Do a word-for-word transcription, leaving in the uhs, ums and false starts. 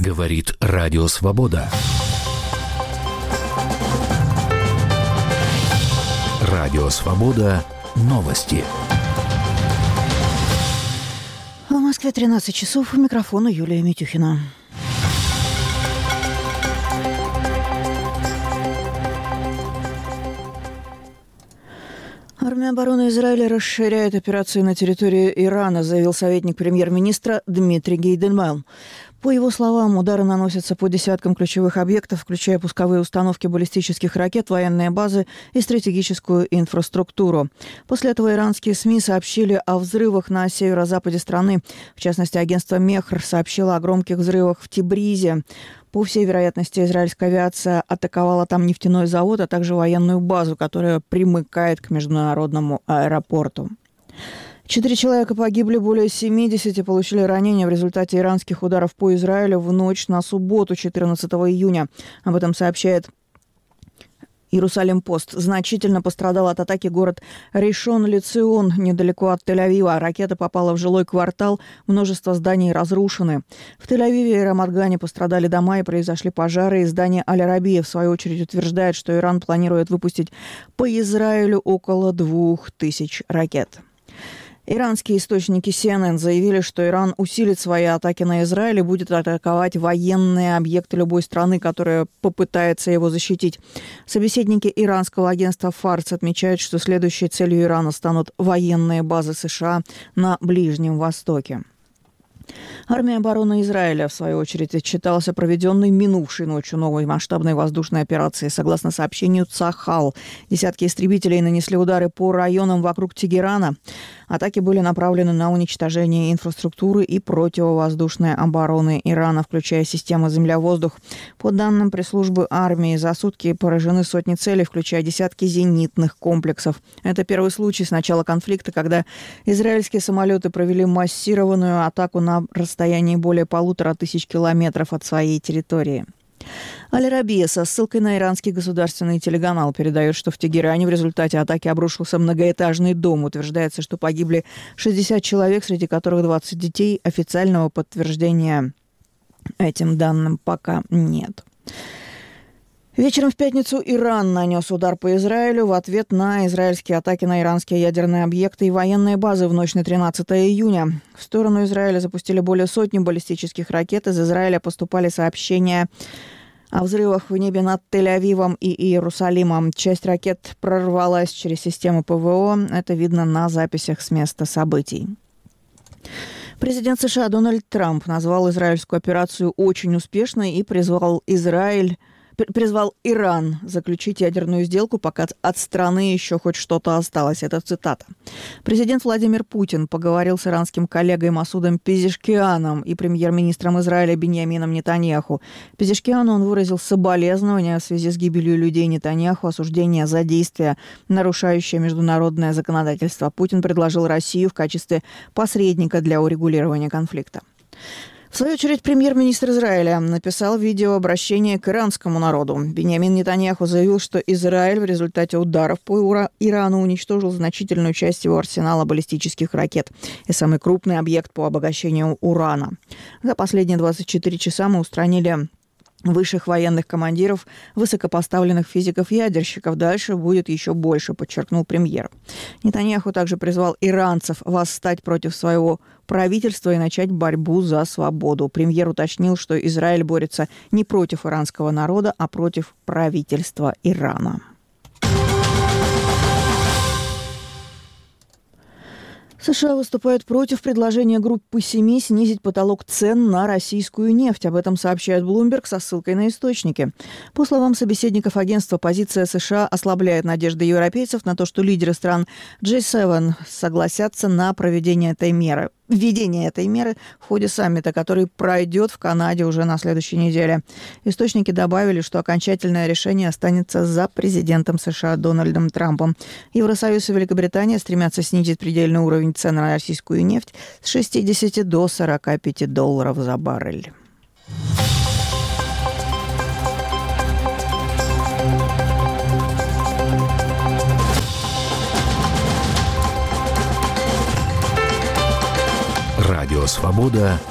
Говорит Радио Свобода. Радио Свобода. Новости. В Москве тринадцать часов. У микрофона Юлия Митюхина. Армия обороны Израиля расширяет операции на территории Ирана, заявил советник премьер-министра Дмитрий Гейдельман. По его словам, удары наносятся по десяткам ключевых объектов, включая пусковые установки баллистических ракет, военные базы и стратегическую инфраструктуру. После этого иранские СМИ сообщили о взрывах на северо-западе страны. В частности, агентство Мехр сообщило о громких взрывах в Тибризе. По всей вероятности, израильская авиация атаковала там нефтяной завод, а также военную базу, которая примыкает к международному аэропорту. Четыре человека погибли, более семидесяти получили ранения в результате иранских ударов по Израилю в ночь на субботу, четырнадцатого июня. Об этом сообщает Иерусалим-Пост. Значительно пострадал от атаки город Ришон-Ле-Цион, недалеко от Тель-Авива. Ракета попала в жилой квартал, множество зданий разрушены. В Тель-Авиве и Рамат-Гане пострадали дома и произошли пожары. Издание Аль-Арабия, в свою очередь, утверждает, что Иран планирует выпустить по Израилю около двух тысяч ракет. Иранские источники си эн эн заявили, что Иран усилит свои атаки на Израиль и будет атаковать военные объекты любой страны, которая попытается его защитить. Собеседники иранского агентства Фарс отмечают, что следующей целью Ирана станут военные базы США на Ближнем Востоке. Армия обороны Израиля, в свою очередь, отчиталась о проведенной минувшей ночью новой масштабной воздушной операции. Согласно сообщению Цахал, десятки истребителей нанесли удары по районам вокруг Тегерана. Атаки были направлены на уничтожение инфраструктуры и противовоздушной обороны Ирана, включая системы земля-воздух. По данным пресс-службы армии, за сутки поражены сотни целей, включая десятки зенитных комплексов. Это первый случай с начала конфликта, когда израильские самолеты провели массированную атаку на расстоянии более полутора тысяч километров от своей территории. Аль-Арабия со ссылкой на иранский государственный телеканал передает, что в Тегеране в результате атаки обрушился многоэтажный дом. Утверждается, что погибли шестьдесят человек, среди которых двадцать детей. Официального подтверждения этим данным пока нет. Вечером в пятницу Иран нанес удар по Израилю в ответ на израильские атаки на иранские ядерные объекты и военные базы в ночь на тринадцатое июня. В сторону Израиля запустили более сотни баллистических ракет. Из Израиля поступали сообщения о взрывах в небе над Тель-Авивом и Иерусалимом. Часть ракет прорвалась через систему ПВО. Это видно на записях с места событий. Президент США Дональд Трамп назвал израильскую операцию очень успешной и призвал Израиль призвал Иран заключить ядерную сделку, пока от страны еще хоть что-то осталось. Это цитата. Президент Владимир Путин поговорил с иранским коллегой Масудом Пезешкианом и премьер-министром Израиля Биньямином Нетаньяху. Пезешкиану он выразил соболезнования в связи с гибелью людей Нетаньяху, осуждение за действия, нарушающие международное законодательство. Путин предложил Россию в качестве посредника для урегулирования конфликта. В свою очередь, премьер-министр Израиля написал видеообращение к иранскому народу. Биньямин Нетаньяху заявил, что Израиль в результате ударов по Ирану уничтожил значительную часть его арсенала баллистических ракет и самый крупный объект по обогащению урана. За последние двадцать четыре часа мы устранили высших военных командиров, высокопоставленных физиков-ядерщиков. Дальше будет еще больше, подчеркнул премьер. Нетаньяху также призвал иранцев восстать против своего правительства и начать борьбу за свободу. Премьер уточнил, что Израиль борется не против иранского народа, а против правительства Ирана. США выступают против предложения группы семи снизить потолок цен на российскую нефть. Об этом сообщает Bloomberg со ссылкой на источники. По словам собеседников агентства, позиция США ослабляет надежды европейцев на то, что лидеры стран джи семь согласятся на проведение этой меры. Введение этой меры в ходе саммита, который пройдет в Канаде уже на следующей неделе. Источники добавили, что окончательное решение останется за президентом США Дональдом Трампом. Евросоюз и Великобритания стремятся снизить предельный уровень цен на российскую нефть с шестидесяти до сорока пяти долларов за баррель. Радио Свобода.